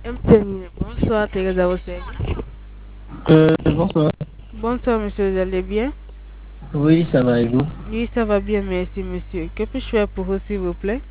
Bonsoir Teresa Osseg. Bonsoir. Bonsoir monsieur, vous allez bien? Oui, ça va et vous? Oui, ça va bien, merci monsieur. Que puis-je faire pour vous s'il vous plaît?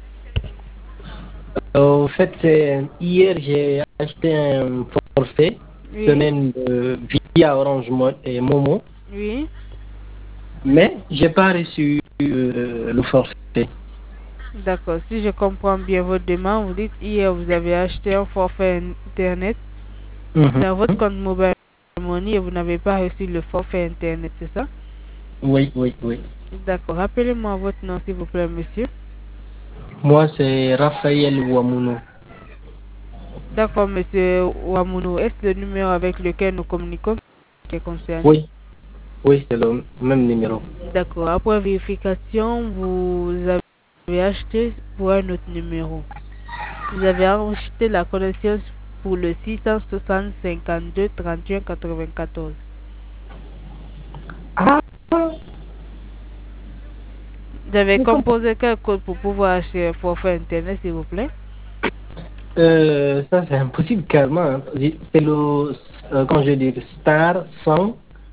Au fait, hier j'ai acheté un forfait Oui, semaine via Orange et Momo, oui. mais j'ai pas reçu le forfait. D'accord, si je comprends bien votre demande, vous dites hier vous avez acheté un forfait internet Mhm. dans votre compte mobile money et vous n'avez pas reçu le forfait internet, c'est ça? Oui, oui, oui. D'accord, rappelez-moi votre nom s'il vous plaît monsieur. Moi, c'est Raphaël Ouamounou. D'accord monsieur Ouamounou, est-ce le numéro avec lequel nous communiquons qui est concerné? Oui, oui, c'est le même numéro. D'accord, après vérification, vous avez acheté pour un autre numéro. Vous avez acheté la connexion pour le 660 52 31 94. Ah, Vous avez mais comment? composé quel code pour pouvoir acheter un forfait internet, s'il vous plaît? Ça, c'est impossible carrément, hein. C'est le, comment je vais dire, star 100,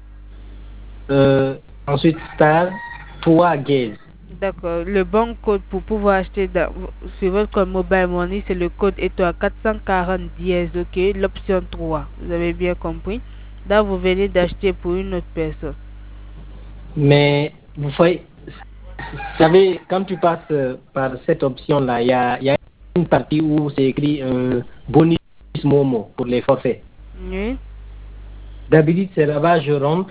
ensuite star 3 gaze. D'accord. Le bon code pour pouvoir acheter sur votre code mobile money, c'est le code étoile 440 dièse, ok? L'option 3. Vous avez bien compris? Là, vous venez d'acheter pour une autre personne. Mais vous savez, quand tu passes par cette option-là, il y a une partie où c'est écrit bonus Momo pour les forfaits. Oui. D'habitude, c'est là-bas, je rentre.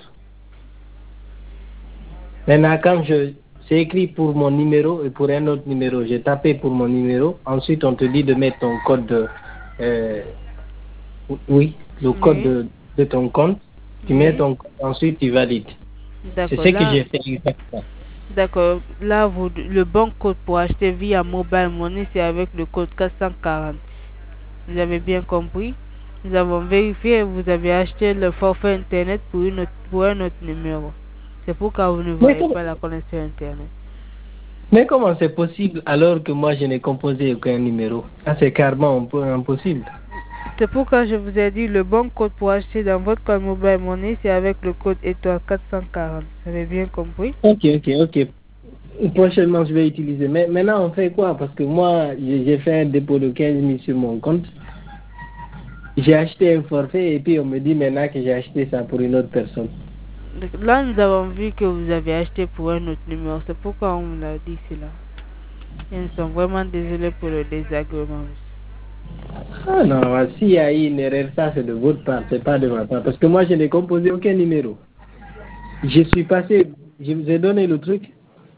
Maintenant, c'est écrit pour mon numéro et pour un autre numéro. J'ai tapé pour mon numéro. Ensuite, on te dit de mettre ton code, euh, oui, le code Oui. de ton compte. Tu mets Oui. ton code, ensuite tu valides. C'est D'accord. ce que Là, j'ai fait exactement. d'accord. Là, le bon code pour acheter via mobile money, c'est avec le code 440. Vous avez bien compris? Nous avons vérifié et vous avez acheté le forfait internet pour un autre numéro. C'est pourquoi vous ne Mais voyez comment, pas la connexion internet. mais comment c'est possible alors que moi je n'ai composé aucun numéro? Ça c'est carrément impossible. C'est pourquoi je vous ai dit le bon code pour acheter dans votre code mobile money, c'est avec le code étoile 440. Vous avez bien compris? Ok, ok, ok. Prochainement je vais utiliser. Mais maintenant on fait quoi? Parce que moi j'ai fait un dépôt de 15 000 sur mon compte. J'ai acheté un forfait et puis on me dit maintenant que j'ai acheté ça pour une autre personne. Là, nous avons vu que vous avez acheté pour un autre numéro. C'est pourquoi on vous a dit cela. Et nous sommes vraiment désolés pour le désagrément. Ah non, s'il y a eu une erreur, ça c'est de votre part, c'est pas de ma part. Parce que moi je n'ai composé aucun numéro. Je suis passé, je vous ai donné le truc.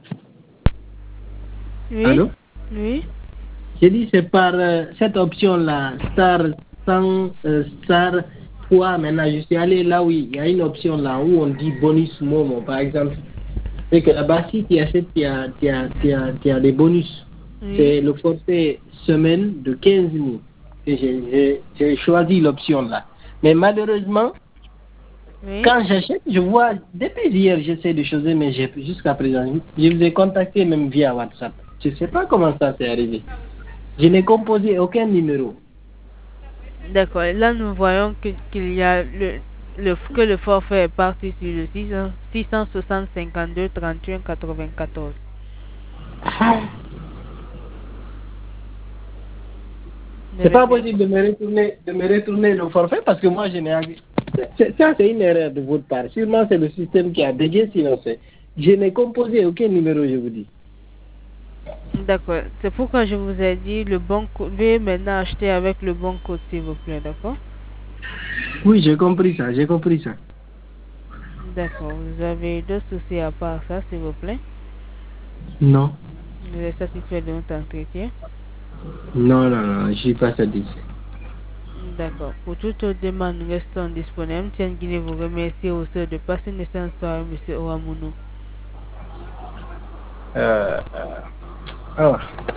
Oui? Allô? Oui? J'ai dit c'est par cette option-là, star 100, star 3. Maintenant, je suis allé là où il y a une option là où on dit bonus Momo, par exemple. C'est que là-bas, si tu achètes, tu as des bonus. Oui? C'est le forfait semaine de 15 000. Et j'ai choisi l'option là. Mais malheureusement, Oui? quand j'achète, je vois, depuis hier, j'essaie de choses, mais jusqu'à présent, je vous ai contacté même via WhatsApp. Je ne sais pas comment ça s'est arrivé. Je n'ai composé aucun numéro. D'accord. Là, nous voyons qu'il y a que le forfait est parti sur le 660 52 31 94. Vous C'est avez pas bien possible de me retourner le forfait parce que moi je n'ai ça c'est une erreur de votre part. Sûrement c'est le système qui a dégué sinon c'est. Je n'ai composé aucun numéro, je vous dis. D'accord. C'est pourquoi je vous ai dit le bon code. Veuillez maintenant acheter avec le bon code, s'il vous plaît. D'accord? Oui, j'ai compris ça, j'ai compris ça. D'accord. Vous avez d'autres soucis à part ça, s'il vous plaît? Non, Vous êtes satisfait de notre entretien? non, non, non, je suis pas satisfait. D'accord. Pour toute autre demande, nous restons disponibles. Tiens, Guinée vous remercie aussi de passer une excellente soirée, monsieur Ouamounou. Euh, ah.